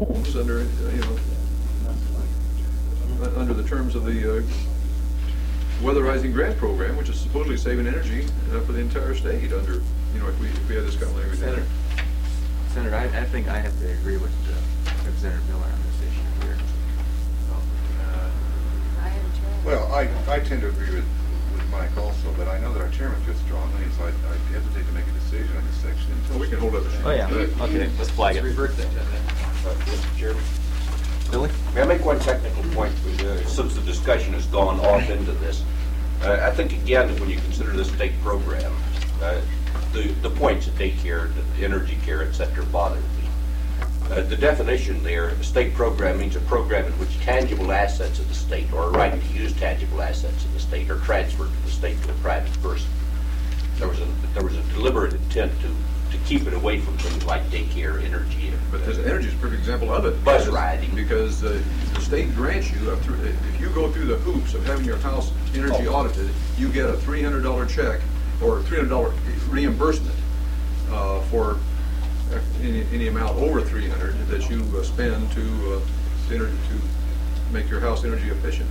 homes under, under the terms of the weatherizing grant program, which is supposedly saving energy for the entire state under, if we had this kind of language in there. Senator, I think I have to agree with Representative Miller on this issue here. Well, I tend to agree with Mike also, but I know that our chairman feels strongly, and so I hesitate to make a decision on this section. Well, we can hold up. Oh, yeah. Okay, let's flag it. Revert that, Mr. Chairman. Billy? May I make one technical point, since the discussion has gone off into this? I think, again, when you consider this state program, the points of daycare, the energy care, et cetera, bother me. The definition there, a state program means a program in which tangible assets of the state, or a right to use tangible assets of the state, are transferred to the state to a private person. There was a deliberate intent to keep it away from things like daycare, energy. But this energy is a perfect example of it. Bus riding. Because the state grants you, if you go through the hoops of having your house energy audited, you get a $300 check or $300 reimbursement for any amount over 300 that you spend to make your house energy efficient.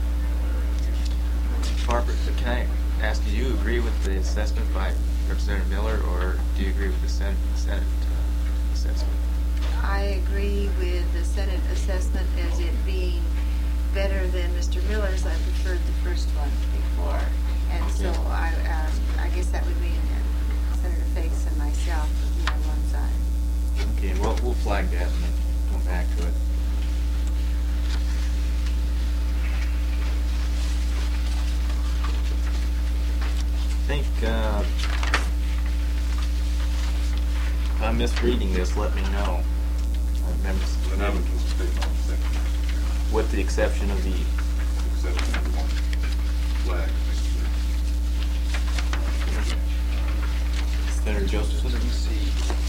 Barbara, can I ask, do you agree with the assessment by Representative Miller, or do you agree with the Senate assessment? I agree with the Senate assessment as it being better than Mr. Miller's. I preferred the first one before, and so I guess that would mean that Senator Fakes and myself would be on one side. Okay, well, we'll flag that and then come back to it. I think if I'm misreading this, let me know. I remember with the exception of the Flag. Senator Josephson. Let me see.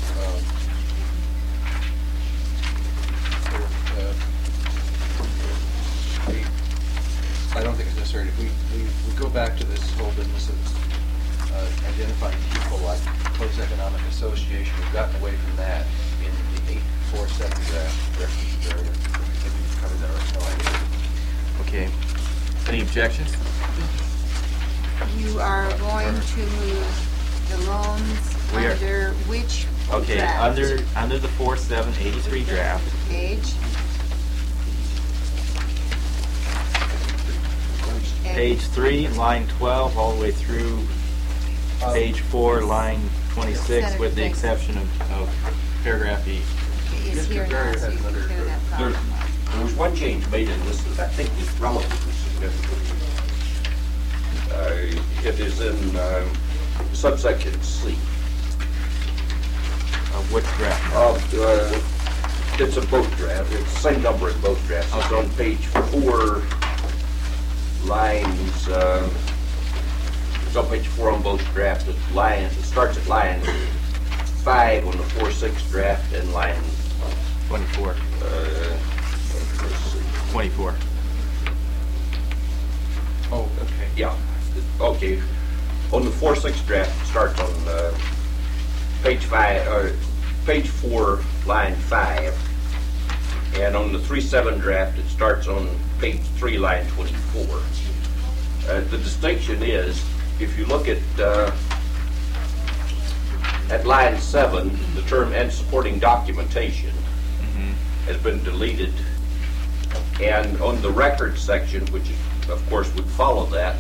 I don't think it's necessary. We go back to this whole business of identifying people like close economic association. We've gotten away from that in the 847 draft reference area. Maybe we've covered that already. Okay. Any objections? You are going to move the loans We are- under which Okay, draft? under the 4783 draft. Page? And Page 3, line 12, all the way through page 4, line 26, with the exception of paragraph E. It's here now, so you can clear that problem up. There was one change made in this that I think is relatively significant. It is in subsection C. Which draft? It's a both draft. It's the same number in both drafts. It's Okay. on page 4, lines. It's on page 4 on both drafts. It starts at line 5 on the 4-6 draft and line 24. let's see. 24. Oh, okay. Yeah, okay. On the 4-6 draft, it starts on page 5, page 4, line 5, and on the 3-7 draft, it starts on page 3, line 24. The distinction is, if you look at line 7, the term "and supporting documentation" has been deleted, and on the record section, which of course would follow that,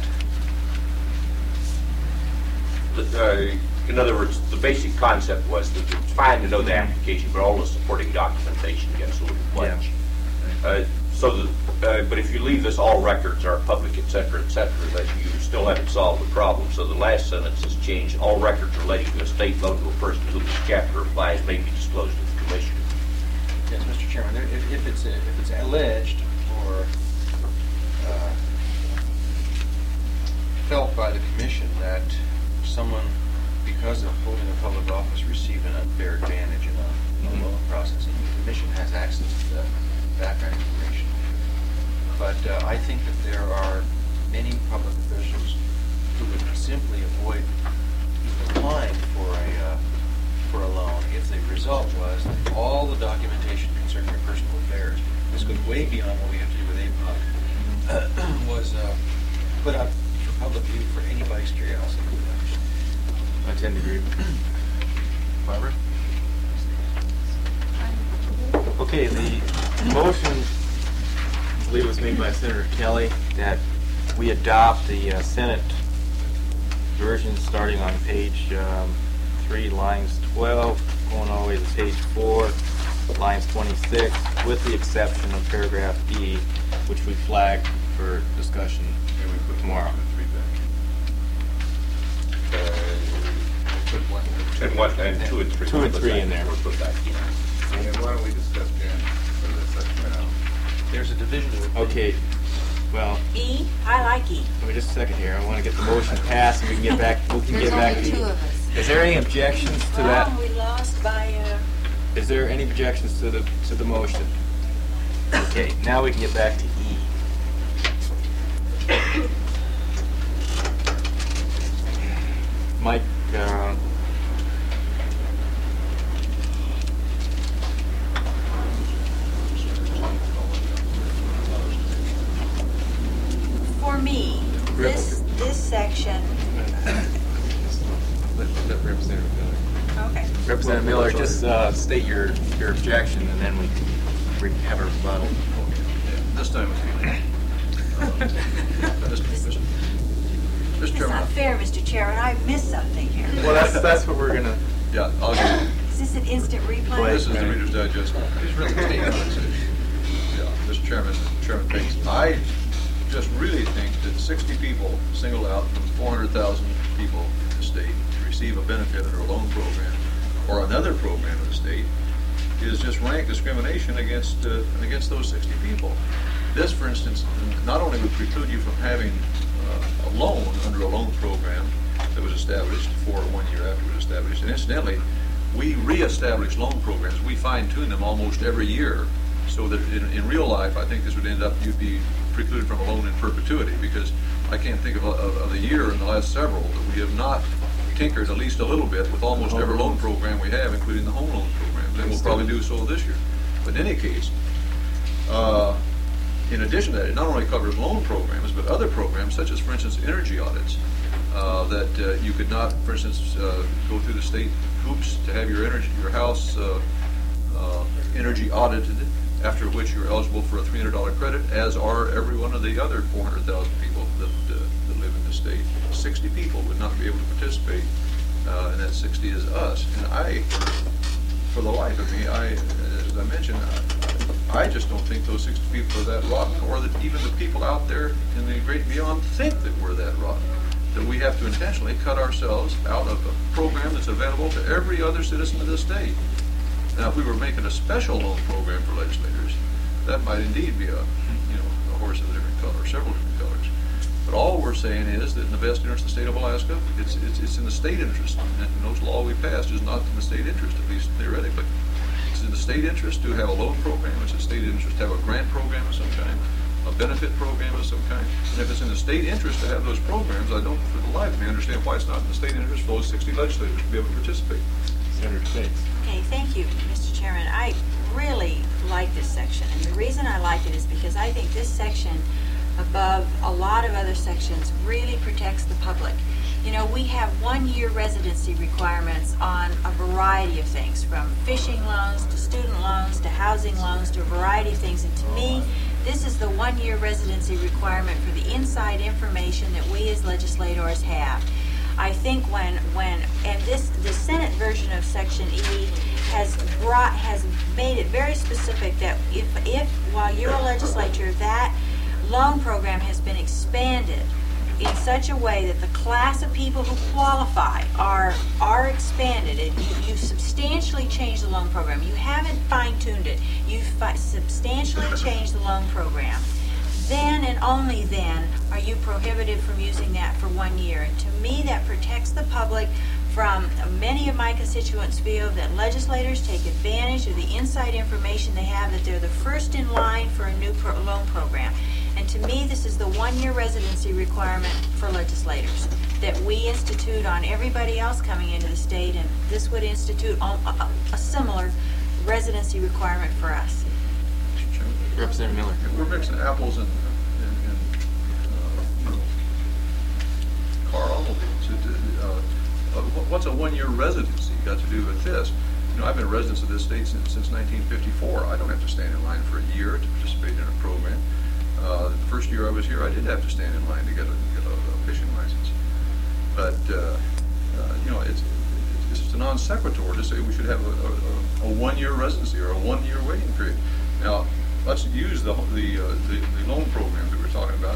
in other words, the basic concept was that it's fine to know the application, but all the supporting documentation gets a little pledge. But if you leave this, all records are public, et cetera, that you still haven't solved the problem. So the last sentence is changed: all records relating to a state loan to a person to whom this chapter applies may be disclosed to the commission. Yes, Mr. Chairman, if it's alleged or felt by the commission that someone, because of holding a public office, received an unfair advantage in a loan processing, the commission has access to the background information. But I think that there are many public officials who would simply avoid applying for a loan if the result was that all the documentation concerning your personal this goes way beyond what we have to do with APOC, was put up for public view for anybody's curiosity. I tend to agree. Barbara? Okay, the motion, I believe it was made by Senator Kelly, that we adopt the Senate version starting on page 3, lines 12, going all the way to page 4, lines 26, with the exception of paragraph E, which we flagged for discussion And we put tomorrow. 1, 2, and 3 back. And 2 and 3. 2 and 3 in there. We'll put that in. And why don't we discuss Jan for this section right now? There's a division of opinion. Okay, well, E? I like E. let me just a second here. I want to get the motion passed and we can get back, There's only two of us. Is there any objections to that? Well, we lost by, Is there any objections to the motion? Okay, now we can get back to E. Mike, for me, this section, okay. Representative Miller, just state your objection and then we can have a rebuttal. This time it's Mr. It's Chairman. not fair, Mr. Chairman. I missed something here. Well, that's what we're gonna. Yeah, I'll give you. Is this an instant replay? This is the Reader's Digest. It's really statement. Yeah, Mr. Chairman, thanks. I just really think that 60 people singled out from 400,000 people in the state to receive a benefit under a loan program or another program in the state is just rank discrimination against those 60 people. This, for instance, not only would preclude you from having a loan under a loan program that was established for 1 year after it was established, and incidentally, we reestablish loan programs. We fine-tune them almost every year, so that in real life, I think this would end up, you'd be precluded from a loan in perpetuity, because I can't think of a year in the last several that we have not tinkered at least a little bit with almost every loan program we have, including the home loan programs, and we'll probably do so this year. But in any case, in addition to that, it not only covers loan programs, but other programs, such as, for instance, energy audits, that you could not, for instance, go through the state hoops to have your house energy audited, after which you're eligible for a $300 credit, as are every one of the other 400,000 people that live in the state. 60 people would not be able to participate, and that 60 is us. And I, for the life of me, as I mentioned, I just don't think those 60 people are that rotten, or that even the people out there in the great beyond think that we're that rotten. That we have to intentionally cut ourselves out of a program that's available to every other citizen of the state. Now, if we were making a special loan program for legislators, that might indeed be a horse of a different color, several different colors. But all we're saying is that in the best interest of the state of Alaska, it's in the state interest. And no law we passed is not in the state interest, at least theoretically. It's in the state interest to have a loan program. It's in the state interest to have a grant program of some kind, a benefit program of some kind. And if it's in the state interest to have those programs, I don't, for the life of me, understand why it's not in the state interest for those 60 legislators to be able to participate. Senator States. Okay, thank you, Mr. Chairman. I really like this section, and the reason I like it is because I think this section, above a lot of other sections, really protects the public. You know, we have 1-year residency requirements on a variety of things, from fishing loans to student loans to housing loans to a variety of things. And to me, this is the 1-year residency requirement for the inside information that we as legislators have. I think the Senate version of Section E has made it very specific that if while you're a legislature, that loan program has been expanded in such a way that the class of people who qualify are expanded, and you substantially changed the loan program. You haven't fine-tuned it. You've substantially changed the loan program. Then and only then are you prohibited from using that for 1 year. And to me, that protects the public from many of my constituents feel that legislators take advantage of the inside information they have, that they're the first in line for a new loan program. And to me, this is the 1-year residency requirement for legislators that we institute on everybody else coming into the state, and this would institute a similar residency requirement for us. Mr. Chairman? Representative Miller. We're mixing apples and you know, car automobiles. What's a one-year residency got to do with this? You know, I've been a resident of this state since 1954. I don't have to stand in line for a year to participate in a program. The first year I was here, I did have to stand in line to get a fishing license. But you know, it's just a non sequitur to say we should have a one-year residency or a one-year waiting period. Now, let's use the loan program that we're talking about.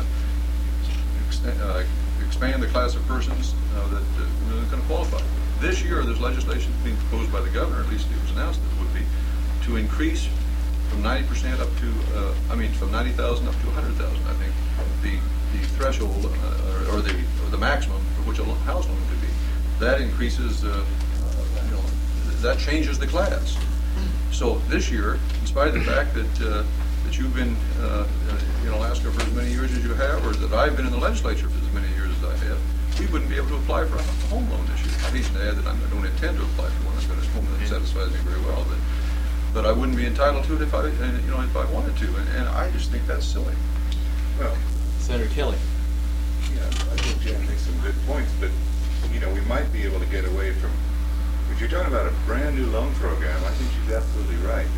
Expand the class of persons that really can qualify. This year, there's legislation being proposed by the governor, at least it was announced that it would be, to increase from 90% up to, from 90,000 up to 100,000, I think, the threshold or the maximum for which a house loan could be. That increases, that changes the class. So this year, in spite of the fact that you've been in Alaska for as many years as you have, or that I've been in the legislature for as many years as I have, we wouldn't be able to apply for a home loan this year. I hasten to add that I don't intend to apply for one. I've got a home that satisfies me very well, but I wouldn't be entitled to it if I wanted to, and I just think that's silly. Well, Senator Kelly. yeah, I think Jan makes some good points, but, you know, we might be able to get away from, if you're talking about a brand new loan program, I think she's absolutely right.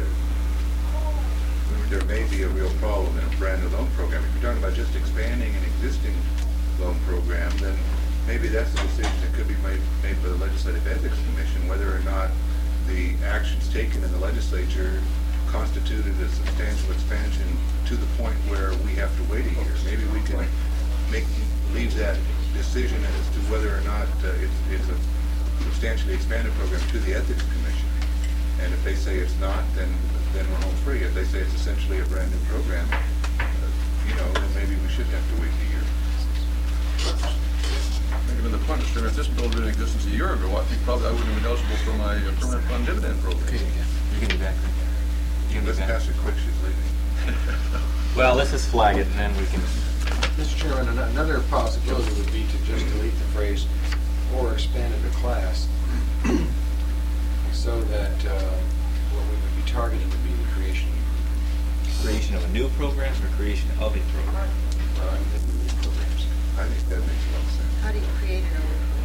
There may be a real problem in a brand new loan program. If you're talking about just expanding an existing loan program, then maybe that's a decision that could be made by the Legislative Ethics Commission, whether or not the actions taken in the legislature constituted a substantial expansion to the point where we have to wait a year. Maybe we can leave that decision as to whether or not it's a substantially expanded program to the Ethics Commission. And if they say it's not, then we're home free. If they say it's essentially a brand new program, then maybe we should have to wait a year. Given the point, Mr. Chairman, if this bill had been in existence a year ago, I think probably I wouldn't have been eligible for my permanent fund dividend program. Okay, you can be back. Let's pass it quick, she's leaving. Well, let's just flag it, and then we can. Mr. Chairman, another possibility would be to just delete the phrase "or expanded the class," so that what we would be targeting would be the creation Creation of a new program or creation of a program? of new programs. I think that makes a lot of sense. How do you create it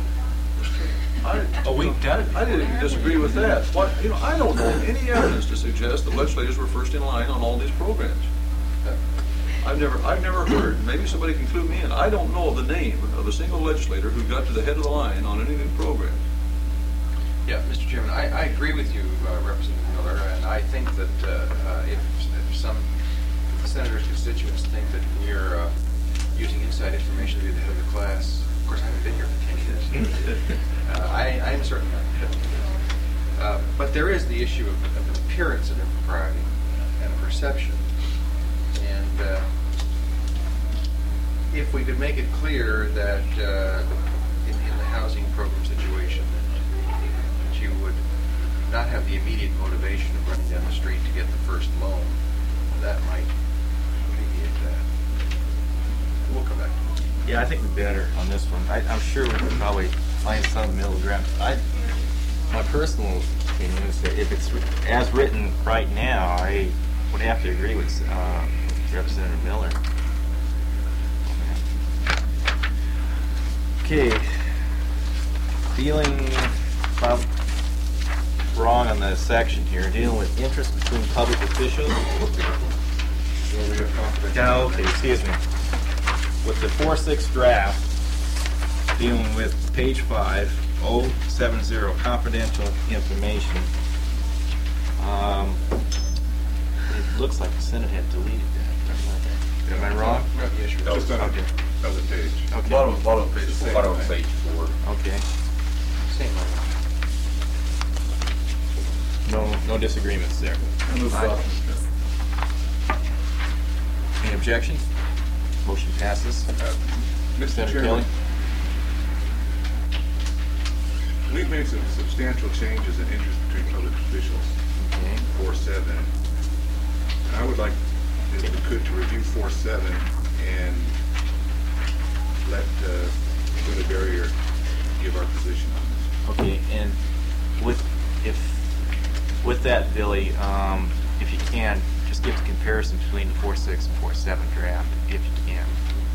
over? We've done it. I didn't disagree with that. I don't know any evidence to suggest that legislators were first in line on all these programs. I've never heard. Maybe somebody can clue me in. I don't know the name of a single legislator who got to the head of the line on any new program. Yeah, Mr. Chairman, I agree with you, Representative Miller, and I think that if some senators' constituents think that we're using inside information to be the head of the class, of course I haven't been here for 10 years. I am certainly not. But there is the issue of an appearance of impropriety and a perception. And if we could make it clear that in the housing program situation, that you would not have the immediate motivation of running down the street to get the first loan, that might alleviate that. We'll come back to it. Yeah, I think we're better on this one. I'm sure we can probably find some middle ground. My personal opinion is that if it's as written right now, I would have to agree with Representative Miller. Okay, dealing wrong on the section here, dealing with interest between public officials. Yeah, okay, excuse me. With the 4-6 draft, dealing with page 5, 070, confidential information. It looks like the Senate had deleted that. Am I wrong? Yes, you're Just on Okay. another page. Okay. Bottom of page 4. Bottom of page 4. Okay. same language. No disagreements there. I move for adoption. Any objections? Motion passes. Mr. Senator Chairman, Kelly? we've made some substantial changes in interest between public officials, Okay. 4-7. And I would like, if we could, to review 4-7 and let Senator Barrier give our position on this. Okay, and with that, Billy, if you can, just give the comparison between the 4.6 and 4.7 draft, if you can.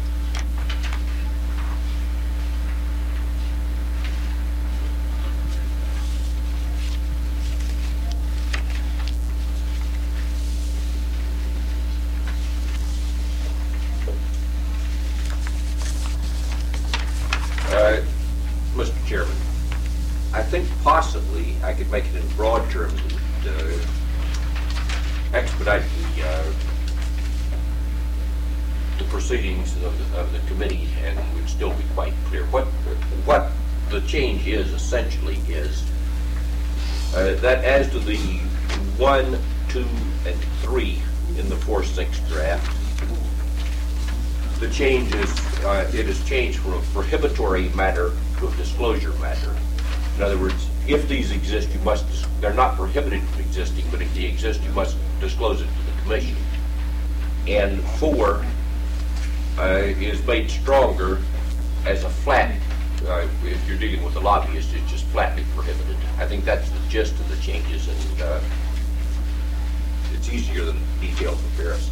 Mr. Chairman, I think possibly I could make it in broad terms that would expedite the proceedings of the committee and would still be quite clear. What the change is essentially is that as to the 1, 2, and 3 in the 4.6 draft, the change is, it has changed from a prohibitory matter to a disclosure matter. In other words, if these exist, you must, they're not prohibited from existing, but if they exist, you must disclose it to the commission. And 4 is made stronger as a flat, if you're dealing with a lobbyist, it's just flatly prohibited. I think that's the gist of the changes, and it's easier than a detailed comparison.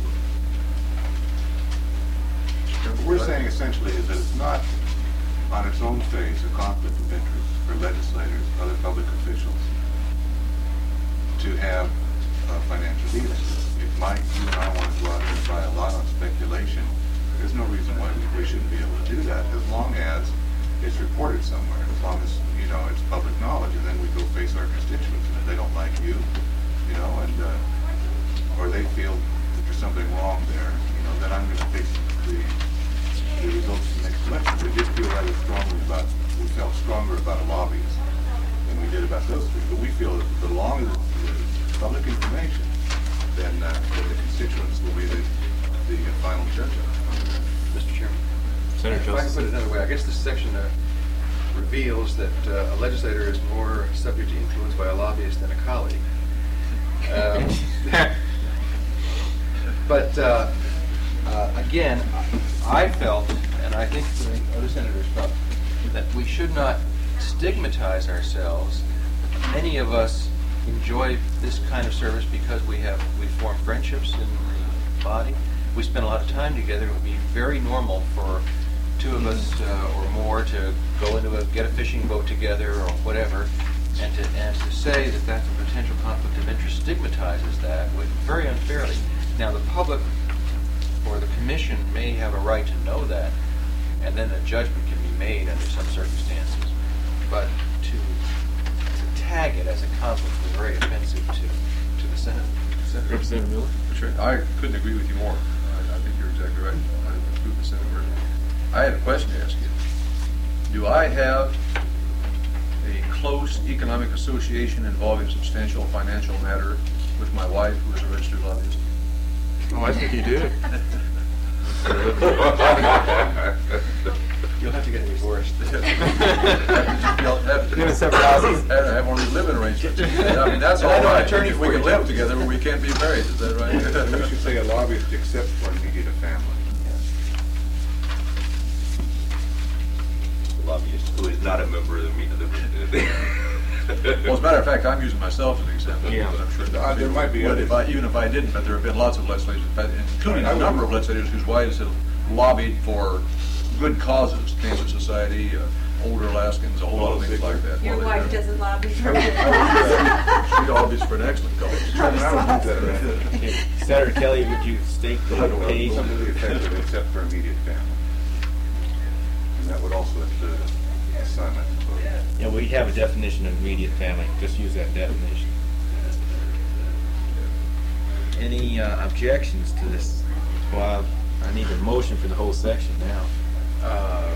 What we're saying essentially is that it's not on its own face a conflict of interest for legislators, other public officials, to have financial dealings. If Mike, you and I want to go out there and buy a lot on speculation, there's no reason why we shouldn't be able to do that, as long as it's reported somewhere, as long as, you know, it's public knowledge, and then we go face our constituents. And if they don't like you, you know, and or they feel that there's something wrong there, you know, then I'm going to face the results of the next election. We did feel rather strongly about, we felt stronger about lobbyists than we did about those three. But we feel that the longer the public information, then the constituents will be the final judge of it. Mr. Chairman. Senator If I can Joseph. put it another way, I guess this section reveals that a legislator is more subject to influence by a lobbyist than a colleague. But again, I felt, and I think the other senators felt, that we should not stigmatize ourselves. Many of us enjoy this kind of service because we form friendships in the body. We spend a lot of time together. It would be very normal for two of us or more to go into get a fishing boat together or whatever, and to say that that's a potential conflict of interest stigmatizes that very unfairly. Now the public or the commission may have a right to know that, and then a judgment can be made under some circumstances. But to tag it as a conflict is very offensive to the Senate. Representative Miller? Sure. I couldn't agree with you more. I think you're exactly right. I agree with the Senate version. I had a question to ask you. Do I have a close economic association involving substantial financial matter with my wife, who is a registered lobbyist? Oh, I think you do. You'll have to get divorced. Live in separate houses. I have one of these living arrangements. I mean, that's all I know an right. attorney If we for can you. live together, but we can't be married. Is that right? We should say a lobbyist except for immediate family. Lobbyist who is not a member of the meeting. Well, as a matter of fact, I'm using myself as an example. Yeah. But I'm sure There might be would others. even if I didn't, but there have been lots of legislators, including a number of legislators whose wives have lobbied for good causes, Cancer Society, older Alaskans, a whole lot of things like that. Your Well, wife they- doesn't lobby for She lobbies for an excellent cause. Okay. Senator Kelly, would you state the page? Something to the effect of except for immediate family. And that would also include a son, I suppose. Yeah, we have a definition of immediate family. Just use that definition. Any objections to this? Well, I need a motion for the whole section now.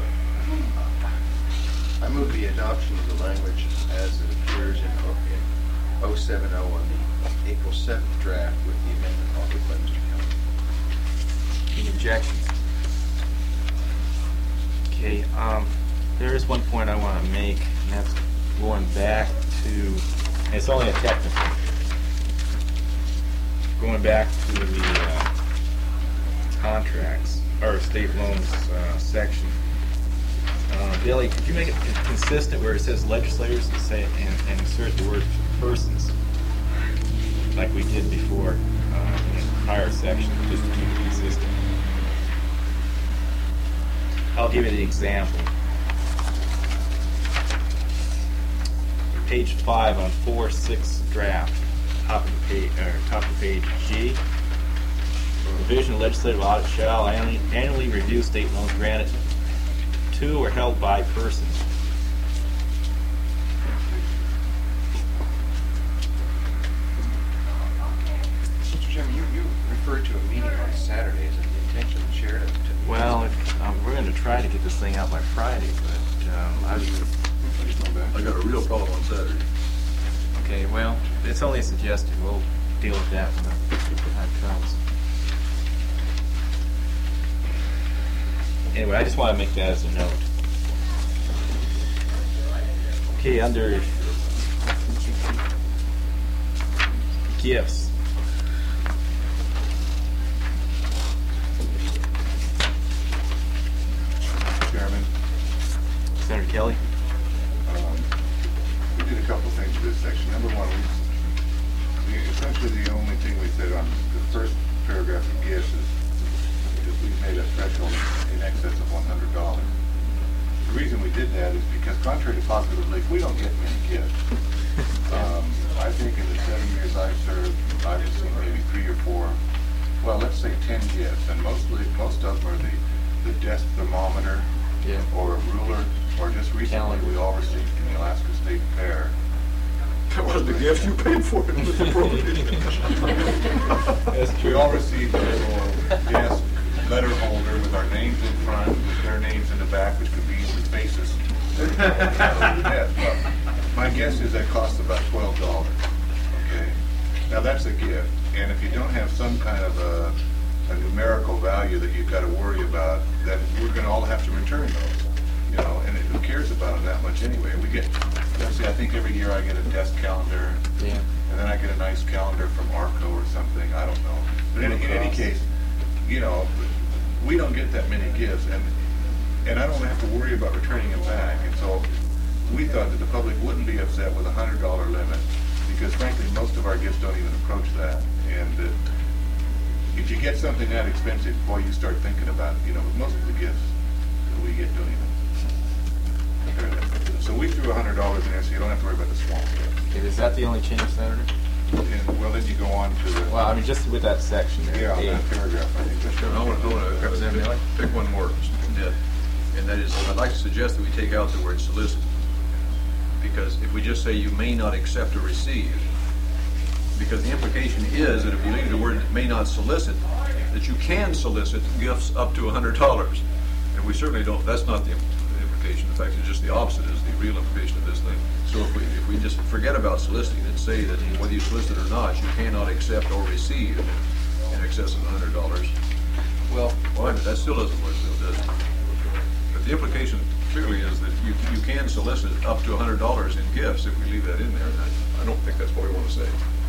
I move the adoption of the language as it appears in 070 on the April 7th draft with the amendment offered by Mr. Kelly. Any objections? Okay, there is one point I want to make, and that's going back to, and it's only a technical, going back to the contracts, or state loans section. Billy, could you make it consistent where it says legislators and say, and insert the word persons, like we did before in entire section just to keep it consistent. I'll give you the example. Page 5 on 4-6 draft, top of page G. Division of Legislative Audit shall annually review state loans granted to or held by persons. Mr. Chairman, you referred to a meeting on Saturday. Is it the intention of the chair to? Well, we're going to try to get this thing out by Friday, but I got a real problem on Saturday. okay, well, it's only a suggestion. We'll deal with that when the time comes. Anyway, I just want to make that as a note. Okay, under gifts. Chairman, Senator Kelly? we did a couple things with this section. Number one, essentially the only thing we said on the first paragraph of gifts is we made a threshold in excess of $100. The reason we did that is because contrary to popular belief, we don't get many gifts. I think in the 7 years I've served, I've seen maybe 3 or 4, well, let's say 10 gifts, and most of them are the desk thermometer, Yeah. or a ruler, or just recently we all received from the Alaska State Fair. That was the gift you paid for it, Mr. That's We all received a little desk letter holder with our names in front, with their names in the back, which could be with faces. My guess is that costs about $12. Okay, now that's a gift, and if you don't have some kind of a numerical value that you've got to worry about, then we're going to all have to return those. You know, and who cares about them that much anyway? We get, let's see, I think every year I get a desk calendar. Yeah. And then I get a nice calendar from Arco or something, I don't know. But in any case, you know, we don't get that many gifts, and I don't have to worry about returning them back. And so we thought that the public wouldn't be upset with a $100 limit, because frankly, most of our gifts don't even approach that. And if you get something that expensive, boy, you start thinking about, you know, most of the gifts that we get don't even compare that. So we threw $100 in there, so you don't have to worry about the small gifts. Okay, is that the only change, Senator? And, well, then you go on to the... Well, I mean, just with that section there. Yeah, on A. that paragraph, I think that's... I want to pick one more, Ned, and that is, I'd like to suggest that we take out the word solicit. Because if we just say you may not accept or receive, because the implication is that if you leave the word may not solicit, that you can solicit gifts up to $100. And we certainly don't, that's not the implication. In fact, it's just the opposite is the real implication of this thing. So if we just forget about soliciting and say that whether you solicit or not, you cannot accept or receive in excess of $100. Well, That still doesn't work, though, does it? But the implication clearly is that you can solicit up to $100 in gifts if we leave that in there. And I don't think that's what we want to say.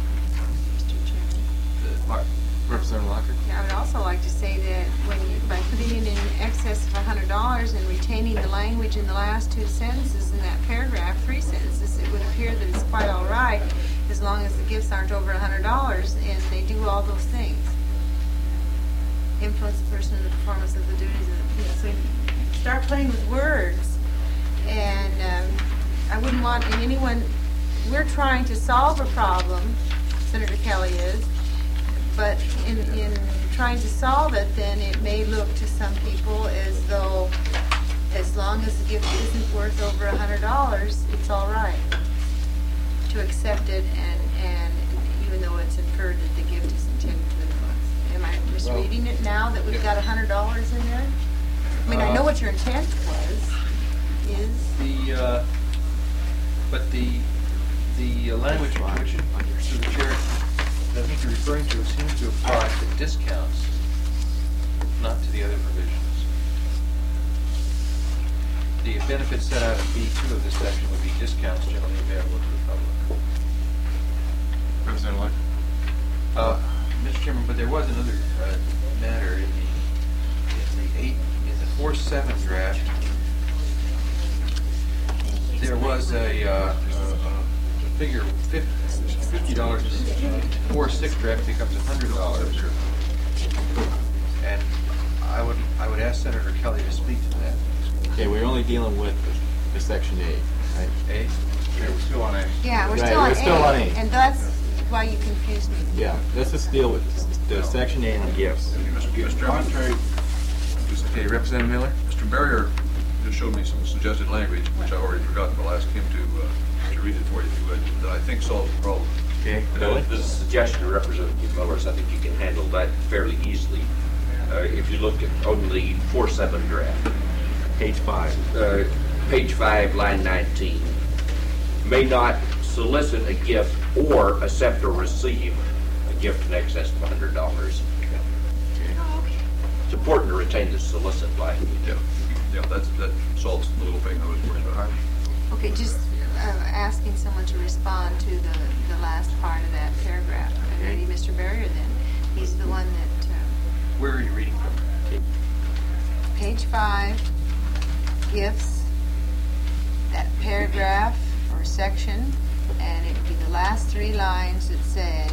Representative Locker? Yeah, I would also like to say that by putting it in excess of $100 and retaining the language in the last 2 sentences in that paragraph, 3 sentences, it would appear that it's quite all right as long as the gifts aren't over $100 and they do all those things. Influence the person in the performance of the duties of so start playing with words. And I wouldn't want anyone, we're trying to solve a problem, Senator Kelly is, but in trying to solve it, then it may look to some people as though as long as the gift isn't worth over $100, it's all right to accept it, and even though it's inferred that the gift is intended to influence. Am I misreading it now that we've got $100 in there? I mean, I know what your intent is. The language which through the chair that I think you're referring to seems to apply to discounts, not to the other provisions. The benefits set out in B2 of this section would be discounts generally available to the public. Representative Locker? Mr. Chairman, but there was another matter in the 4-7 draft. There was a figure $50. 4-6 draft becomes $100. Senator Kelly to speak to that. Okay, we're only dealing with the Section A, right? A? Yeah, we're still on A. Yeah, we're Right, still on we're still on A. And that's why you confused me. Yeah, let's just deal with the Section A and the gifts. Mr. Chairman, Okay, Representative Miller? Mr. Barrier just showed me some suggested language, which I already forgot, but I'll ask him to read it for you if you would, that I think solves the problem. Okay, Billy? The suggestion of Representative Miller's, I think you can handle that fairly easily. If you look at only 4-7 draft, Page 5. page 5, line 19, may not solicit a gift or accept or receive a gift in excess of $100. It's important to retain the solicit language. Yeah, that solves the little thing I was worried about. Okay, just asking someone to respond to the last part of that paragraph. And maybe Mr. Barrier then. He's the one that, Where are you reading from? page 5, gifts, that paragraph or section, and it would be the last 3 lines that say,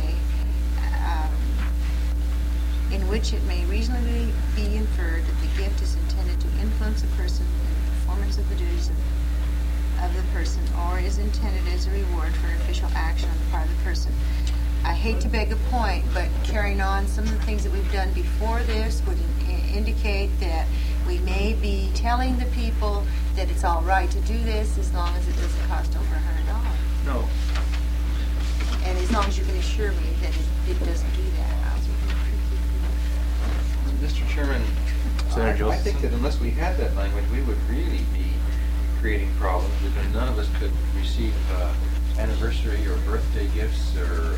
in which it may reasonably be inferred that the gift is intended to influence a person in the performance of the duties of the person, or is intended as a reward for an official action on the part of the person. I hate to beg a point, but carrying on, some of the things that we've done before this would indicate that we may be telling the people that it's all right to do this as long as it doesn't cost over $100. No. And as long as you can assure me that it doesn't do that. Mr. Chairman, Senator I Joseph? think that unless we had that language, we would really be creating problems because none of us could receive anniversary or birthday gifts or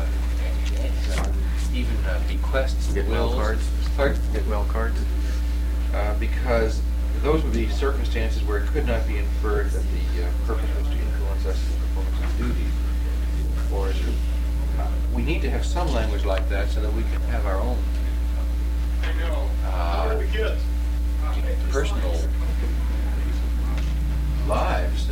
even bequests, Get well wills. cards. Pardon? Get well cards. Because those would be circumstances where it could not be inferred that the purpose was to influence us in the performance of duties. Or is we need to have some language like that so that we can have our own personal lives.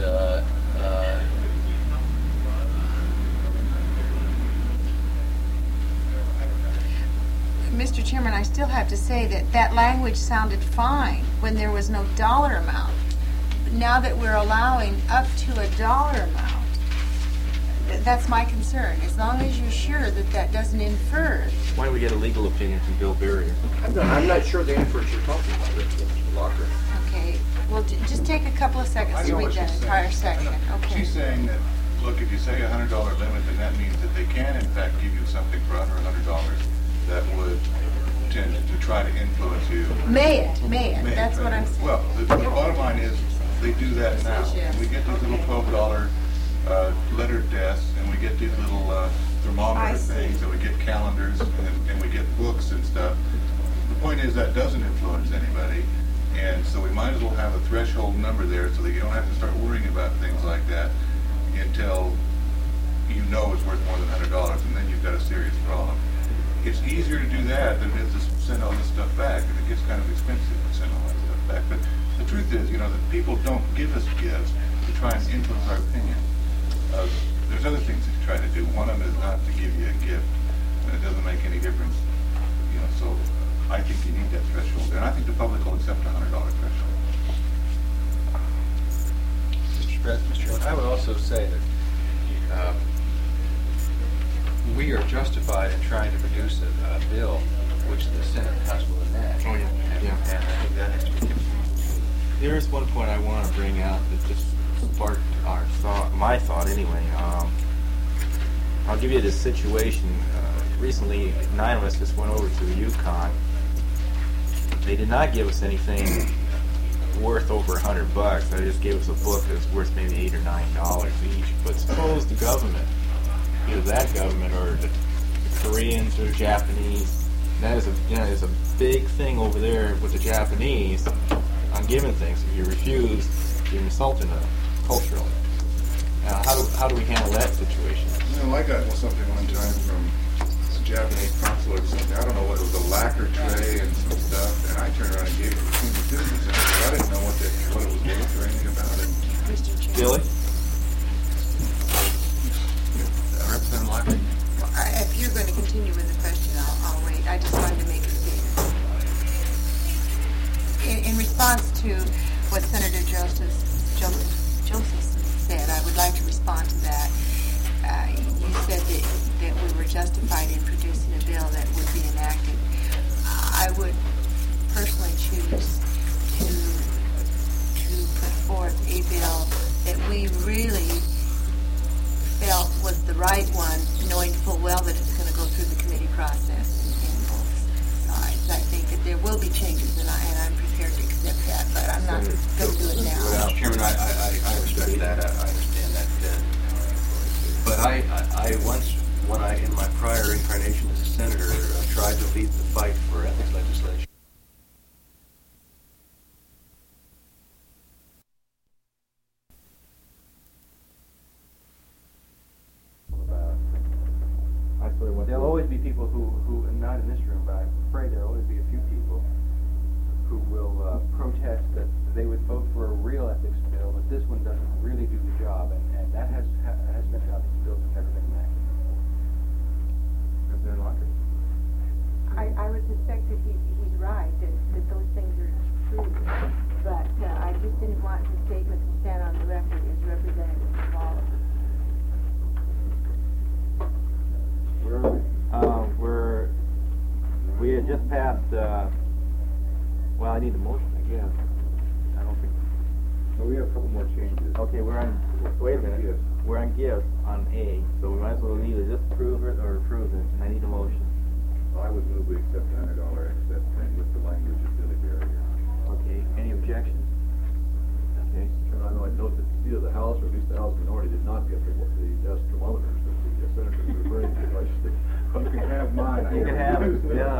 Mr. Chairman, I still have to say that that language sounded fine when there was no dollar amount. But now that we're allowing up to a dollar amount, that's my concern. As long as you're sure that that doesn't infer. Why don't we get a legal opinion from Bill Barrier? I'm not sure the inference you're talking about, Mr. Locker. Okay, well, just take a couple of seconds I to know read what that she's entire saying. section. Okay. She's saying that, look, if you say a $100 limit, then that means that they can in fact give you something for under $100 that would tend to try to influence you. May it. That's what I'm saying. Well, the bottom line is, they do that now. Yes. We get these little $12 lettered desks, and we get these little I thermometer see. things, and we get calendars, and we get books and stuff. The point is, that doesn't influence anybody, and so we might as well have a threshold number there so that you don't have to start worrying about things like that until you know it's worth more than $100, and then you've got a serious problem. It's easier to do that than it is to send all this stuff back, and it gets kind of expensive to send all that stuff back. But the truth is, that people don't give us gifts to try and influence our opinion. There's other things that you try to do. One of them is not to give you a gift, and it doesn't make any difference. So I think you need that threshold, and I think the public will accept a $100 threshold. Mr. President, I would also say that we are justified in trying to produce a bill which the Senate and House will enact. Oh, yeah. And Yeah. I think that has to be given. There's one point I want to bring out that just sparked my thought anyway. I'll give you this situation. Recently, 9 of us just went over to the Yukon. They did not give us anything worth over $100. They just gave us a book that's worth maybe $8 or $9 each. But suppose the government, either that government or the Koreans or the Japanese, that is a big thing over there with the Japanese on giving things. If you refuse, you're insulting them culturally. Now, how do we handle that situation? I got something one time from some Japanese consulate or something. I don't know what it was, a lacquer tray and some stuff, and I turned around and gave it to the senior citizen center. I didn't know what it was worth or anything about it. Mr. Chairman. Billy? Representative Locker? If you're going to continue with the question, I'll wait. I just wanted to make it clear. to what Senator Joseph said. I would like to respond to that. You said that we were justified in producing a bill that would be enacted. I would personally choose to put forth a bill that we really felt was the right one, knowing full well that it's going to go through the committee process in both sides. I think that there will be changes, and I'm prepared to accept that, but I'm not going to do it now. Mr. Chairman, I respect that. I understand that. But I once, in my prior incarnation as a senator, tried to lead the fight for ethics legislation. There'll always be people who, not in this room, but I'm afraid there'll always be a few people who will protest that they would vote for a real ethics bill, but this one doesn't really do the job, and that has been how these bills have never been enacted. Representative Lockett? I would suspect that he's right, that those things are true, but I just didn't want his statement to stand on the record as representative of all of us. Where are we? We had just passed, well, I need a motion, I guess. I don't think. Well, we have a couple more changes. Okay, wait a minute. We're on gifts on A, so we might as well either just approve it or approve it, and I need a motion. I would move we accept the $100 excess thing with the language of Billy Barrier. Okay, any objections? Okay. And I know that either the House or at least the House minority did not get the desk thermometers that the Senator was referring to. I just think, you can have mine. You can have it, yeah.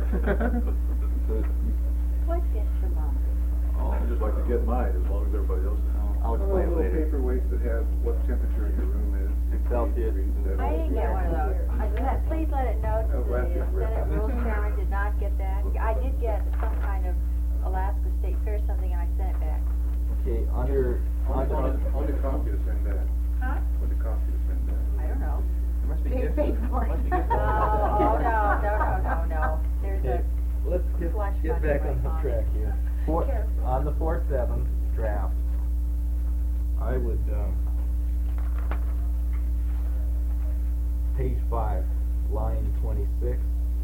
What gets thermometer? I'd just like to get mine as long as everybody else is. I'll explain Little later. paperweights that have what temperature your room is. Celsius. I didn't get one of those. Please let it know that Oh, well, the that's just Senate Rules Chairman did not get that. I did get some kind of Alaska State Fair something, and I sent it back. Okay, On the copy to send that. Huh? On the copy to send that. I don't know. There must be They gifts. paid for it. Must be gifts. No. There's Okay, let's Flush get money back right on on track here. On the 4-7 draft, I would, page 5, line 26.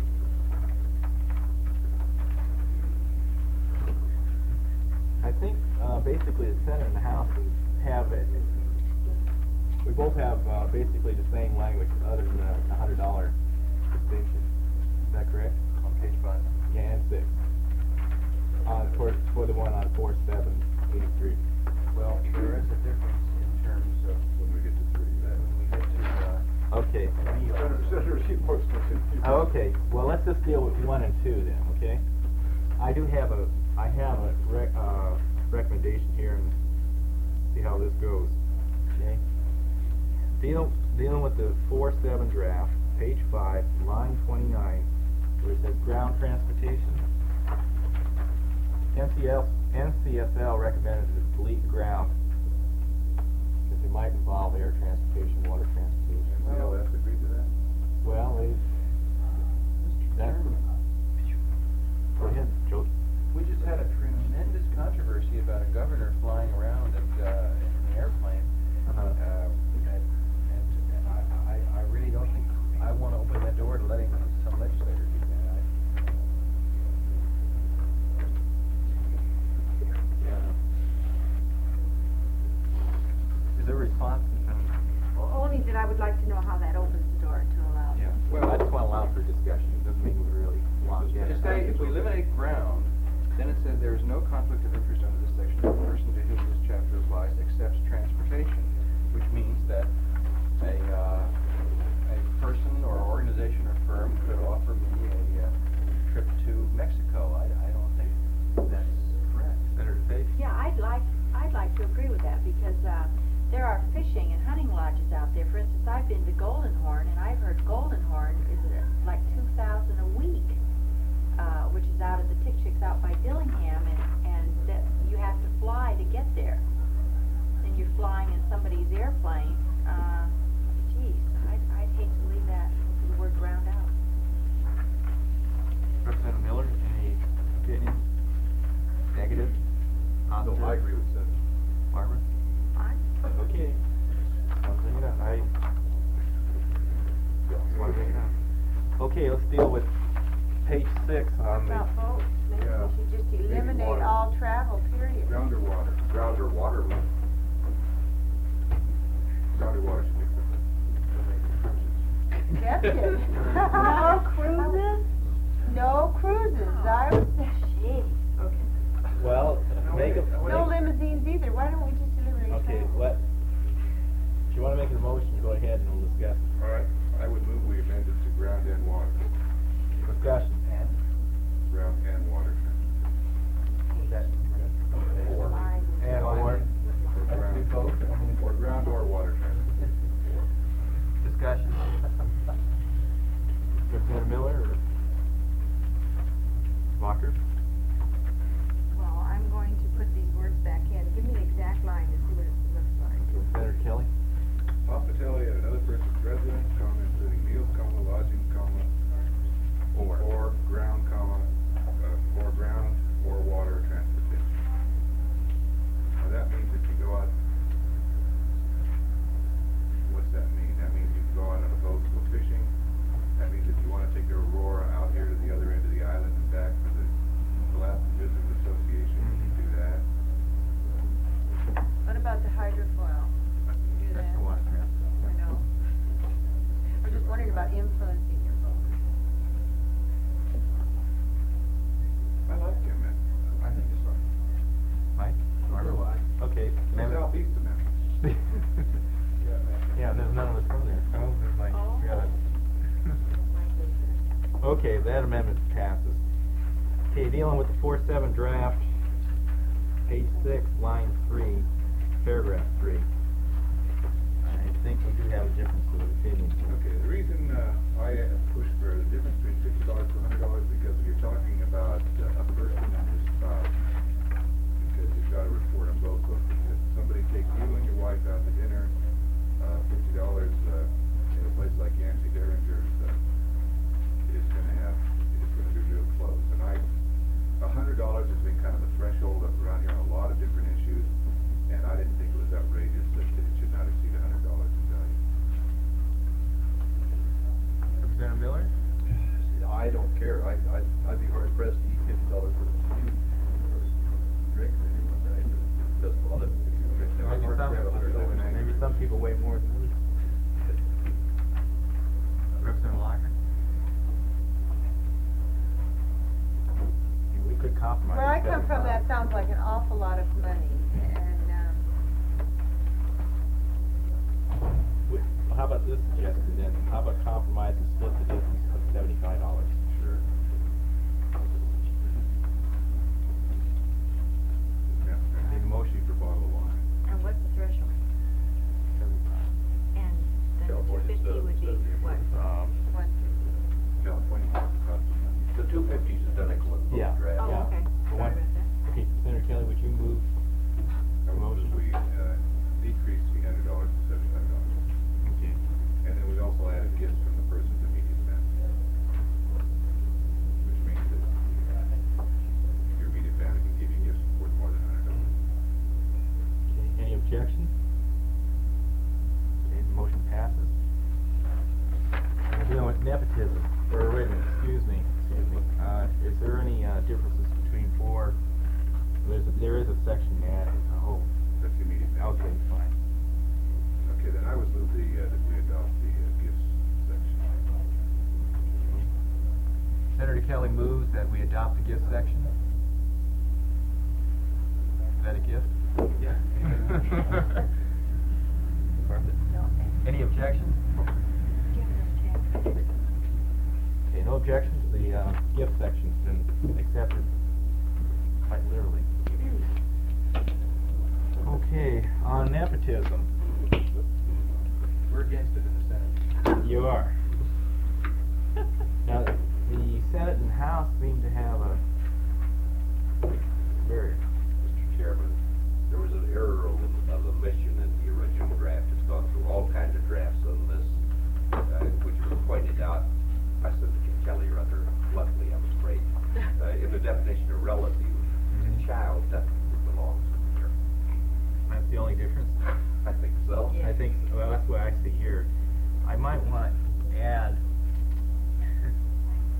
I think basically the Senate and the House have it. We both have basically the same language other than the $100 distinction. Is that correct? On page 5. Yeah, and 6. For the one on 4-7-83. Well, there is a difference in terms of When we get to 3, when we get to Okay. Senator Seaport's going to. Okay. Well, let's just deal with 1 and 2 then. Okay. I have a recommendation here, and see how this goes. Okay. Dealing with the 4-7 draft, page 5, line 29, where it says ground transportation. NCSL recommended to delete ground because it might involve air transportation, water transportation. Well, that's agreed to that. Well, go ahead, Joe. We just had a tremendous controversy about a governor flying around in an airplane. And I really don't think I want to open that door to letting some legislator do that. Is there a response? only that I would like to know how that opens the door to allow. Yeah. Well, I just want to allow for discussion. It doesn't mean we really want to. Just say, if we eliminate ground, then it says there is no conflict of interest under this section. The person to whom this chapter applies accepts transportation, which means that a person or organization or firm could offer me a trip to Mexico. I don't think that's correct. Senator Page? Yeah, I'd like to agree with that because there are fishing and hunting lodges out there. For instance, I've been to Golden Horn, and I've heard Golden Horn is like $2,000 a week, which is out at the Tick Chicks out by Dillingham, and that you have to fly to get there. And you're flying in somebody's airplane. Geez, I'd hate to leave the word ground out. Representative Miller, any opinion? Negative? deal with page 6 on the, About boats, maybe Yeah. we should just Maybe eliminate water. all travel, period. Grounder water. Grounder water. Grounder water should be Accepted. No cruises? No cruises, I would say, gee. well, make a... No limousines either, why don't we just eliminate Okay, travel? what, if you want to make a motion, go ahead and we'll discuss it. All right, I would move we amend it to ground and water. Discussion. Ground and water. Or And or, ground or water transit. discussion. Representative Miller or Walker? Well, I'm going to put these words back in, give me the exact line to see what it looks like. Senator Kelly? Hospitality at another person's residence, including meals, lodging, or ground, or ground or water transportation. Now that means if you go out, what's that mean? That means you can go out on a boat, go fishing. That means if you want to take the Aurora out here to the other end of the island and back for the Alaska Visitors Association, you can do that. What about the hydrofoil? You do that? That's the water transport. I know. I'm just wondering about influencing your boat. I like the amendment. I think it's fine. Mike? Okay. The amendment. Southeast Amendment. Yeah, there's none of us from there. Oh, there's like, we got it. Okay, that amendment passes. Okay, dealing with the 4-7 draft, page 6, line 3, paragraph 3. I think we do have a difference of opinion here. Okay, the reason I pushed for the difference between $50 to $100 because you're talking about a person and his spouse. Because you've got to report them both. So if somebody takes you and your wife out to dinner, $50 in a place like Yancey Derringer's is going to be real close. And $100 has been kind of the threshold around here on a lot of different issues, and I didn't think it was outrageous that it should not exceed $100 in value. Representative Miller? I don't care. I'd be hard pressed to eat $50 for a drink or anything like that. It doesn't bother me. Maybe some people weigh more than others. Representative Locker? We could compromise. Where I at come from, 75. that sounds like an awful lot of money, and, Well, how about this suggestion then? How about compromise and split the difference of $75? Sure. Yeah, I need a motion for bottle of wine. and what's the threshold? And then California 250 would be what? What? California costs money. The 250 is identical in both Yeah. drafts. Oh, Yeah. okay. For Sorry one- about that. Okay, Senator Kelly, would you move? I would move we decrease the $100 to $75. Okay. And then we also added gifts from the person's immediate family. Which means that your immediate family can give you gifts worth more than $100. Okay, any objection? Okay, the motion passes. We're dealing with nepotism, or wait a minute, excuse me. Is there any differences between there is a section added, oh, That's the immediate family. okay, fine. Okay, then I would move that we adopt the gifts section. Senator Kelly moves that we adopt the gift section. Is that a gift? Yeah. Any objections? Okay, no objections. The gift section's been accepted quite literally. Okay, on nepotism. We're against it in the Senate. You are. Now, the Senate and House seem to have a barrier. Mr. Chairman, there was an error of omission in the original draft. It's gone through all kinds of drafts on this, which was pointed out by Senator Kelly rather bluntly, I'm afraid. In the definition of relative, the child definitely belongs here. That's the only difference? I think so. I think, well, that's what I see here. I might want to add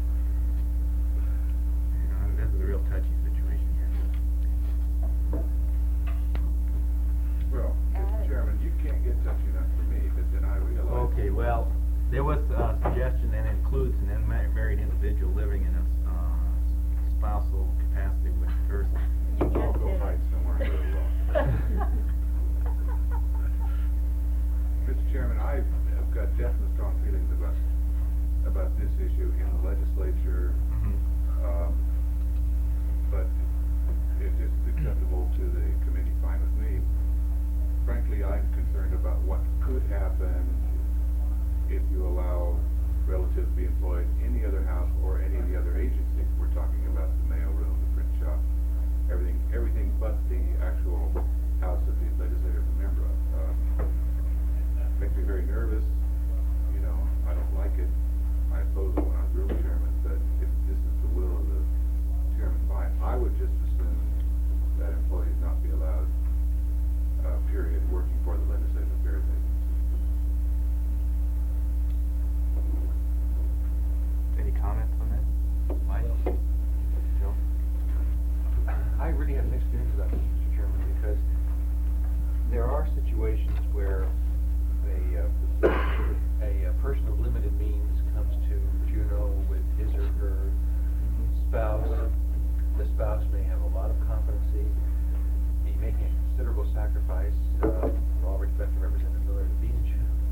sacrifice, with all respect to Representative Miller, the bean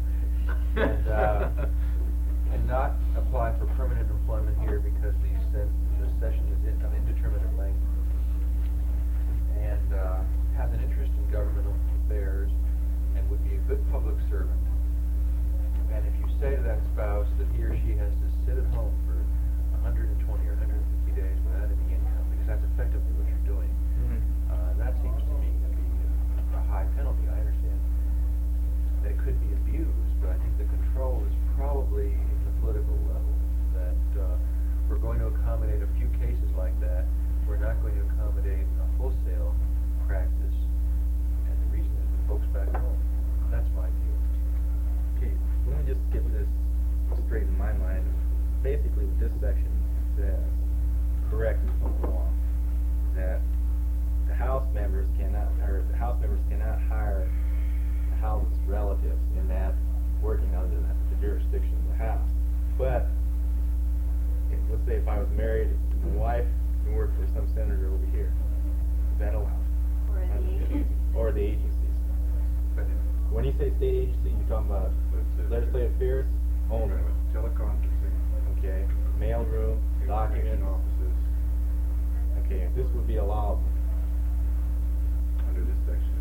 and, and not apply for permanent employment here because the session is of indeterminate length, and has an interest in governmental affairs, and would be a good public servant. And if you say to that spouse that he or she has to sit at home for 120 or 150 days without any income, because that's effectively what you're doing, that seems to me to be a high penalty. I understand that it could be abused, but I think the control is probably at the political level, that we're going to accommodate a few cases like that. We're not going to accommodate a wholesale practice, and the reason is the folks back home. That's my view. Okay, let me just get this straight in my mind. Basically, what this section says, correct me if I'm wrong, that the House members cannot hire the House's relatives in that working under the jurisdiction of the House. But let's say if I was married, my wife can work for some senator over here. Is that allowed? Or in the agency. Or the agencies. When you say state agency, you're talking about legislative affairs only. Teleconferencing. Okay. Mail room, documents. Offices Okay, this would be allowable. under this section.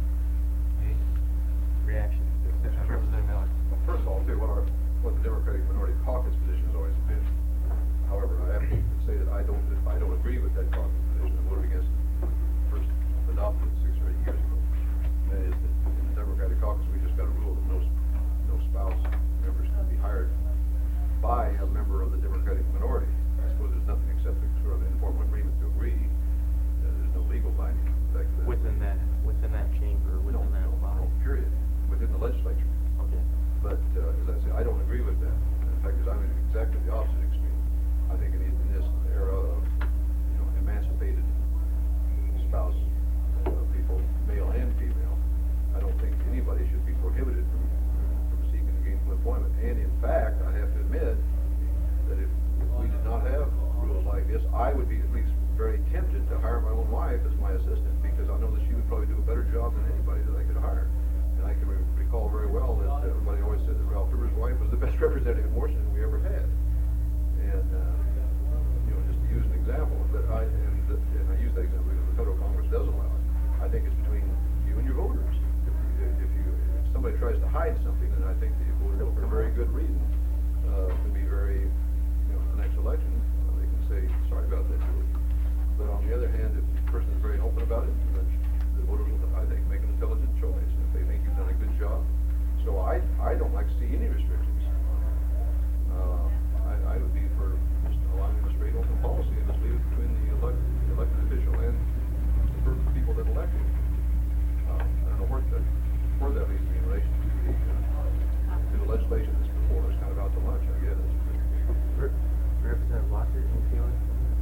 Reaction. Representative Miller. Well, first of all, I'll tell you what the Democratic Minority Caucus position has always been. However, I have to say that I don't agree with that caucus position. I voted against it first adopted 6 or 8 years ago. And that is that in the Democratic Caucus, we just got a rule that no spouse members can be hired by a member of the Democratic minority. I suppose there's nothing except a sort of informal agreement to agree. There's no legal binding effect to that. Within that chamber, within that body. No, period. Within the legislature. Okay. But as I say, I don't agree with that. In fact, I'm in exactly the opposite extreme. I think in this era of emancipated spouse people, male and female, I don't think anybody should be prohibited from seeking gainful employment. And in fact, I have to admit that if we did not have rules like this, I would be at least very tempted to hire my own wife as my assistant, because I know that she would probably do a better job than anybody that I could hire. And I can recall very well that everybody always said that Ralph Rivers' wife was the best representative in Washington we ever had. And just to use an example, and I use that example because the federal Congress does allow it. I think it's between you and your voters. If somebody tries to hide something, then I think the voters, for a very good reason, can be very, the next election, they can say, sorry about that, Julie. But on the other hand, if the person is very open about it, then the voters will, I think, make an intelligent choice. And if they think you've done a good job. So I don't like to see any restrictions. I would be for just allowing a straight open policy and just leave it between the elected official and the people that elect him. I don't know where that leads me in relation to the legislation that's before us, kind of out to lunch, I guess. Representative Lockyer, any feelings?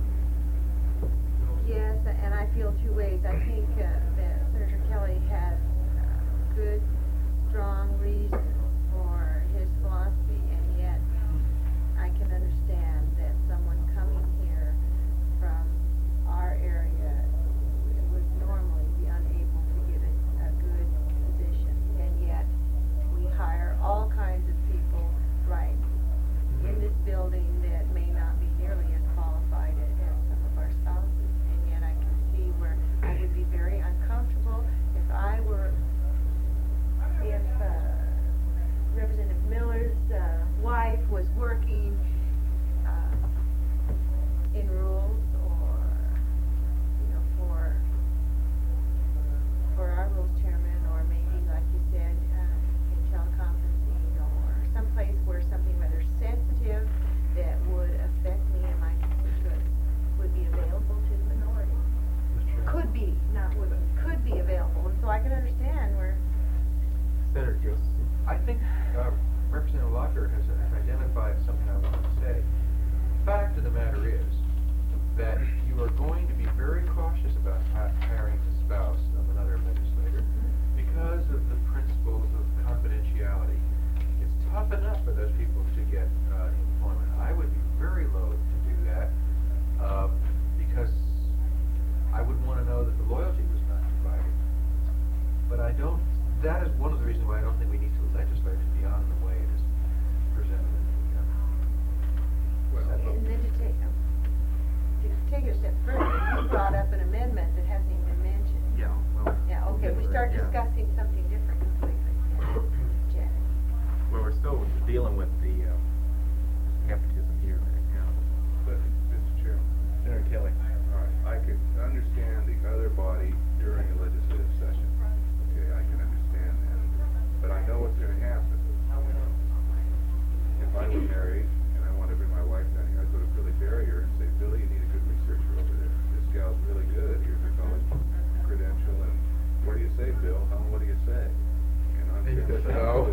Yes, and I feel two ways. I think that Senator Kelly has good, strong reasons for his philosophy, and yet I can understand that someone coming here from our area would normally be unable to get a good position, and yet we hire all kinds of people right in this building that may not be nearly as qualified as some of our spouses, and yet I can see where I would be very uncomfortable if Representative Miller's wife was working in rules or for our rules chairman, or maybe like you said in teleconferencing, or someplace where something rather sensitive that would affect me and my constituents would be available to the minority. Could be, not would be, could be available, and so I can understand where. Senator Joseph. I think Representative Lockyer has identified something I want to say. The fact of the matter is that you are going to be very cautious about hiring a spouse of another legislator because of the principles of confidentiality. It's tough enough for those people to get employment. I would be very loath to do that because I would want to know that the loyalty was not divided. But take it a step further. You brought up an amendment that hasn't even been mentioned. Yeah, well. Yeah, okay, we start Yeah. discussing something different completely. Jack. Well, we're still dealing with the nepotism here right now. But, Mr. Chairman, Senator Kelly. all right, I could understand the other body during a legislative session. Okay, I can understand that. But I know what's gonna happen. If I were married and I wanted to bring my wife down here, I'd go to Billy Barrier and say, Billy, you need a good researcher over there. This gal's really good. Here's her college credential, and what do you say, Bill? What do you say? And I'm He says no.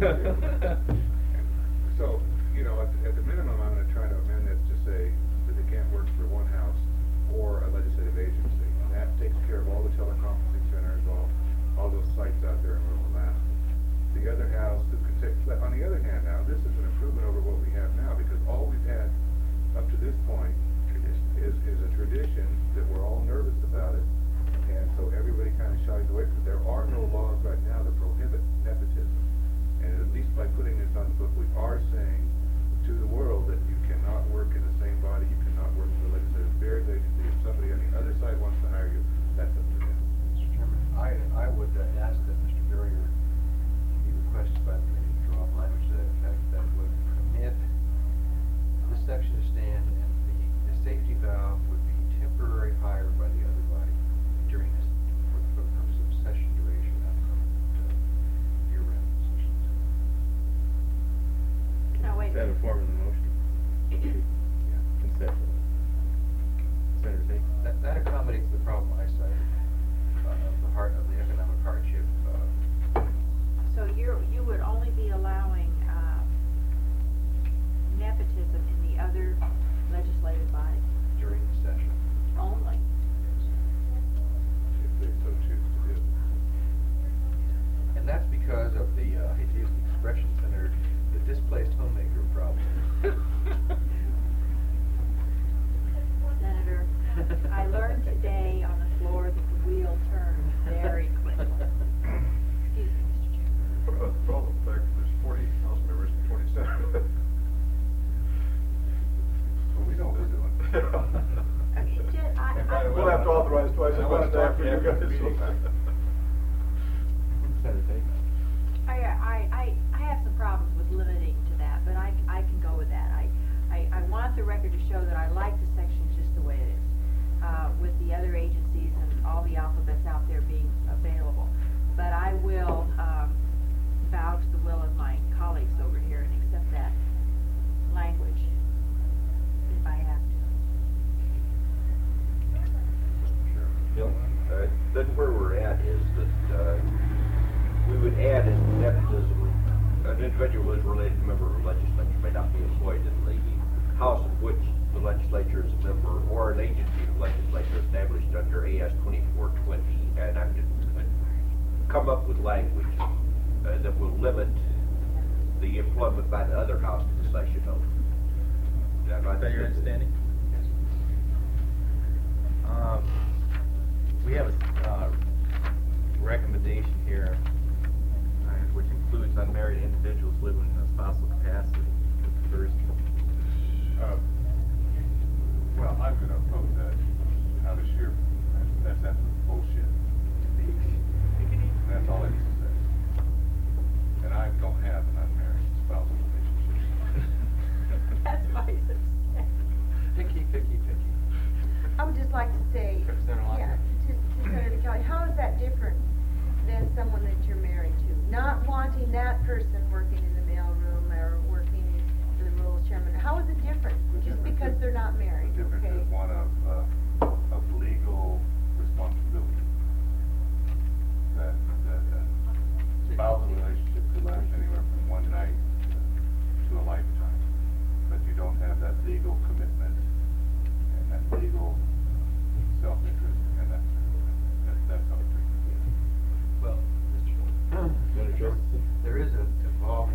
So, you know, at the minimum, I'm gonna try to amend this to say that it can't work for one house or a legislative agency. And that takes care of all the teleconferencing centers, all those sites out there in rural Alaska. The other house who can take, but on the other hand now, this is an improvement over what we have now, because all we've had up to this point is a tradition that we're all nervous about it, and so everybody kind of shies away from it. There are no laws right now that prohibit nepotism, and at least by putting this on the book, we are saying to the world that you cannot work in the same body, you cannot work for the legislative affairs agency. If somebody on the other side wants to hire you, that's up to them. Mr. Chairman, I would ask that Mr. Barrier be requested by the committee to draw up language to that effect that would permit this section to stand, and the safety valve would be temporary hire by the other body during this, for the purpose of session duration, not year-round sessions. Now, wait Is a that a minute. form of the motion? Consent. Senator Tate? That accommodates the problem I cited, of the economic hardship. So you would only be allowing nepotism in the other legislative body During the session. only? If they so choose to do. And that's because of the, I hate to use the expression, Senator, the displaced homemaker problem. Senator, I learned today on the floor that the wheel turns very quickly. Excuse me, Mr. Chairman. What about the problem, in fact, there's 40 council members and 20 senators? Well, we know what we're doing. We'll have to authorize twice as much time for you guys. Senator Tate? I have some problems with limiting to that, but I can go with that. I want the record to show that I like the section just the way it is, with the other agencies and all the alphabets out there being available. But I will bow to the will of my colleagues over here and accept that language if I have to. Bill? Then where we're at is that we would add in nepotism, an individual who is related to a member of the legislature may not be employed in the house of which the legislature is a member, or an agency of the legislature established under AS 2420, and I'm to come up with language that will limit the employment by the other house of the session only. Is that your understanding? We have a recommendation here, which includes unmarried individuals living in a spousal capacity. First. Well, I'm gonna oppose that out of sheer, that's absolute bullshit. That's all I need to say. And I don't have an unmarried spousal relationship. That's why he's upset. Picky. I would just like to say, Senator Lockwood? yeah, to Senator Kelly, how is that different than someone that you're married to? Not wanting that person working in the mailroom or working for the rural chairman, how is it different? Just because they're not married, The difference okay? is one of legal responsibility. That spousal relationship could last anywhere from one night to a lifetime. But you don't have that legal commitment and that legal self-interest, and that's all. Well, Mr. Chairman, there is an evolving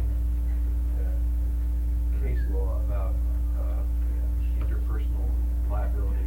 case law about interpersonal liability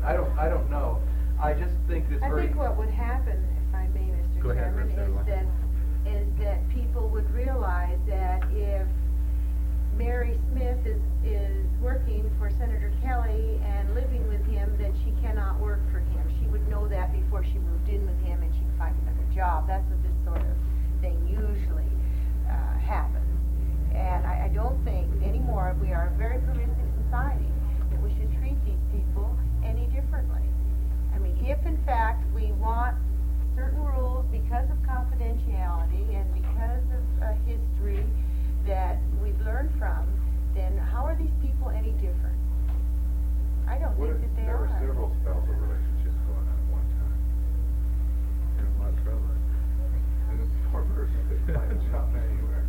I don't know. I just think this I very... think what would happen, if I may, Mr. Go ahead, Chairman, Representative is that people would realize that if Mary Smith is working for Senator Kelly and living with him, then she cannot work for him. She would know that before she moved in with him, and she'd find another job. That's what this sort of thing usually happens. And I don't think anymore, we are a very permissive society, that we should treat these people any differently. I mean, if in fact we want certain rules because of confidentiality and because of history that we've learned from, then how are these people any different? I don't think that they There are. were several spousal relationships going on at one time. You're in a lot of trouble. And the poor person couldn't find a job anywhere.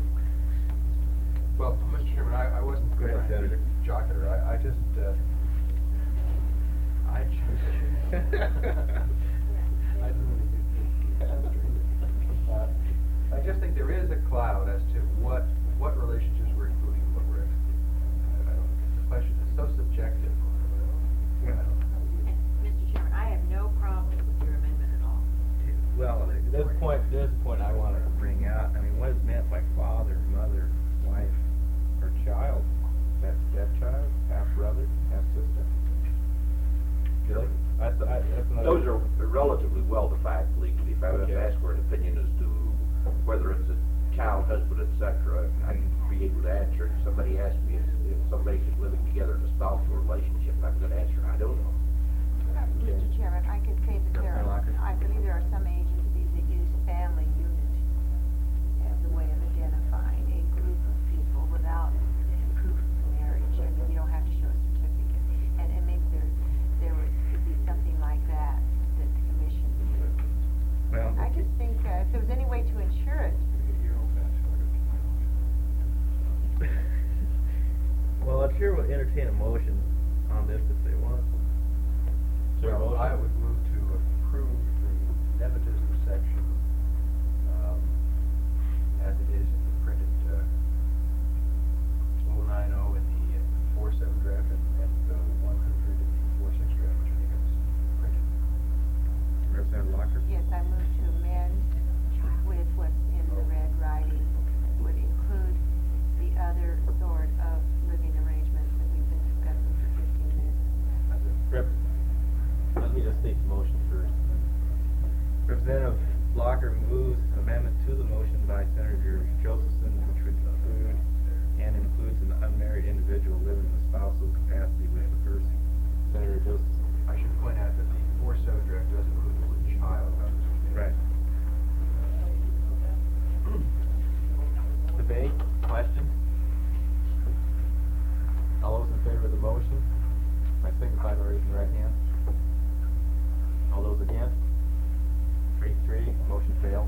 Well, Mr. Chairman, I wasn't Go ahead, trying to Senator. jock at her. I just... I I just think there is a cloud as to what relationships we're including and what we're excluding. I don't, the question is so subjective. I don't know. Mr. Chairman, I have no problem with your amendment at all. Well, there's a point I want to bring out. I mean, what is meant by father, mother, wife, or child? That's stepchild, half brother, half sister. Really? That's another. Those are relatively well-defined legally. If I was to Okay. ask for an opinion as to whether it's a child, husband, etc., I'd be able to answer. If somebody asks me if somebody's living together in a spousal relationship, I'm going to answer, I don't know. Mr. Chairman, I can say that I believe there are some agencies that use family unit as a way of identifying a group of people without proof of marriage. I mean, you don't have to show a certificate. And maybe could be something like that the commission used. Well, I just think if there was any way to ensure it, well, the chair will entertain a motion on this if they want. Is there a Well, motion? I would move to approve the nepotism section as it is in the printed 090 in the 47 draft and 100 in the 46 draft, which I think is printed. Representative Locker? yes, I move to amend with what's in the red writing would include the other sort of living arrangements that we've been discussing for 15 minutes. Let me just state the motion first. Representative Locker moves amendment to the motion by Senator Josephson, which would include and includes an unmarried individual living in a spousal capacity with the person. Senator Josephson. I should point out that the 47 draft does include the word child. Right. Debate? Questions? All those in favor of the motion, I signify by raising the right hand. All those against? 3-3, motion failed.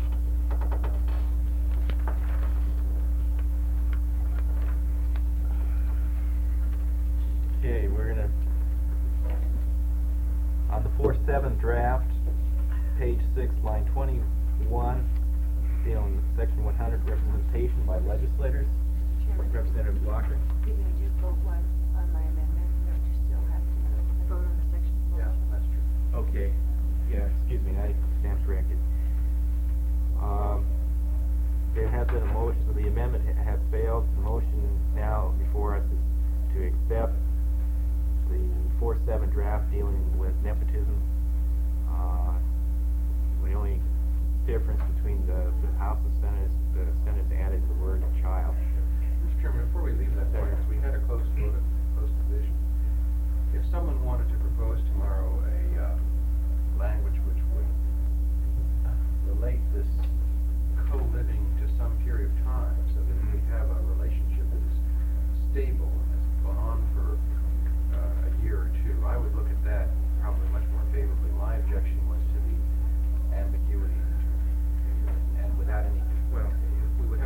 Okay, we're gonna, on the 4-7 draft, page 6, line 21, dealing with section 100, representation by legislators. Chairman, Representative Blocker. you can just vote once on my amendment, don't you still have to vote on the section? Yeah, that's true. Okay, yeah, excuse me, I stand corrected. There has been a motion, the amendment has failed. The motion now before us is to accept the 4-7 draft dealing with nepotism. The only difference between the House and Senate is the Senate's added the word child. Mr. Chairman, before we leave that point, because we had a close vote, close division, if someone wanted to propose tomorrow a language which would relate this co-living to some period of time, so that we have a relationship that is stable and has gone on for a year or two, I would look at that probably much more favorably. My objection was to the ambiguity and without any, well, we would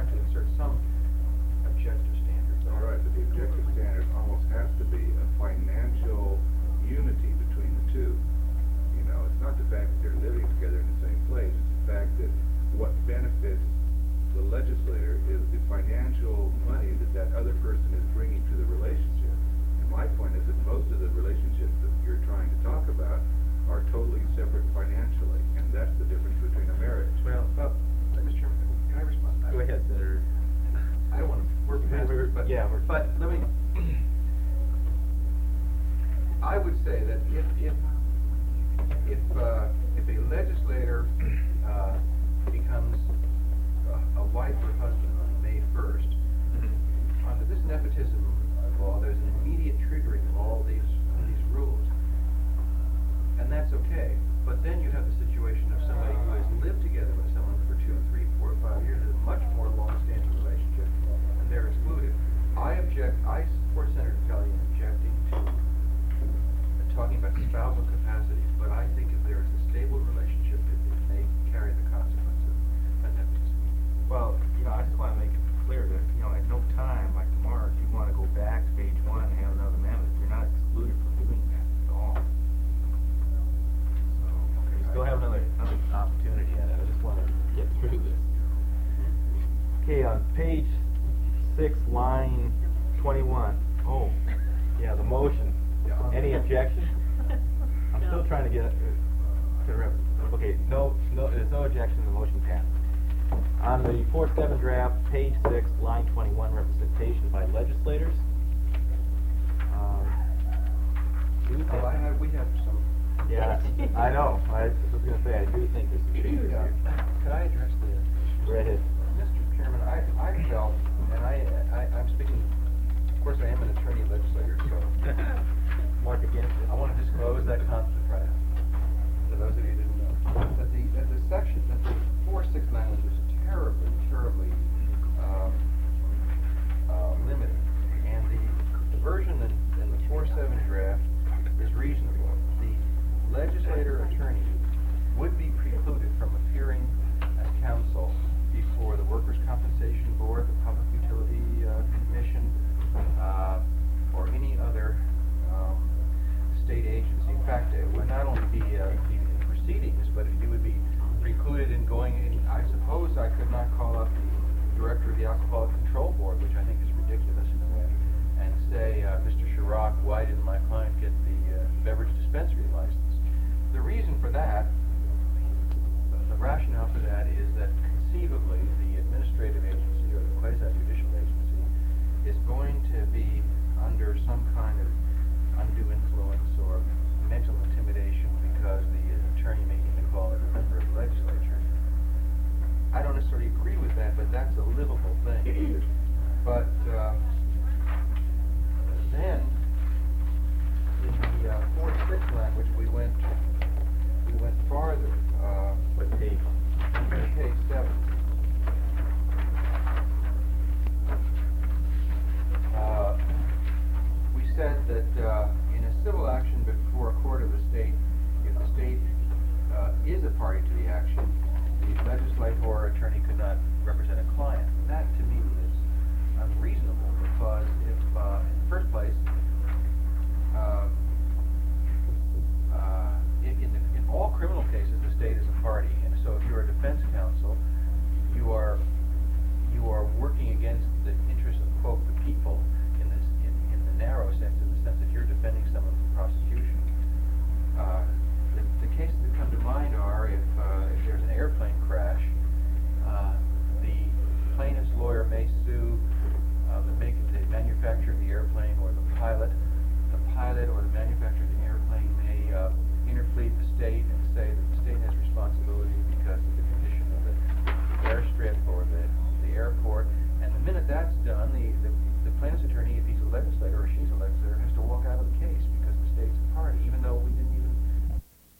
I would say that if a legislator becomes a wife or husband on May 1st, under this nepotism law, there's an immediate triggering of all these rules, and that's okay. But then you have the situation of somebody who has lived together with someone for 2, 3, 4, 5 years, has a much more long-standing relationship, and they're excluded. I support Senator Kelly in objecting to talking about spousal capacities, but I think if there is a stable relationship, it may carry the consequences of nepotism. Well, I just want to make it clear that, at no time, like tomorrow, if you want to go back to page 1 and have another amendment, you're not excluded from doing that at all. So, you still have another opportunity at it. I just want to get through this. Okay, on page 6, line 21. Oh, yeah, the motion. Any objection? I'm still trying to get okay, no, there's no objection, the motion passed. On the 4-7 draft, page 6, line 21, representation by legislators. We have some. Yeah, I know. I was going to say, I do think there's some changes here. Could I address the? Go ahead. Mr. Chairman, I felt, and I'm speaking, of course I am an attorney legislator, so Mark against it. I want to disclose that conflict right now, to those of you who didn't know. That the section, that the 469 language is terribly limited, and the version in the 4.7 draft is reasonable. The legislator attorney would be precluded from appearing as counsel before the Workers' Compensation Board, the Public Utility Commission, or any other state agency. In fact, it would not only be in proceedings, but you would be precluded in going in. I suppose I could not call up the director of the Alcoholic Control Board, which I think is ridiculous in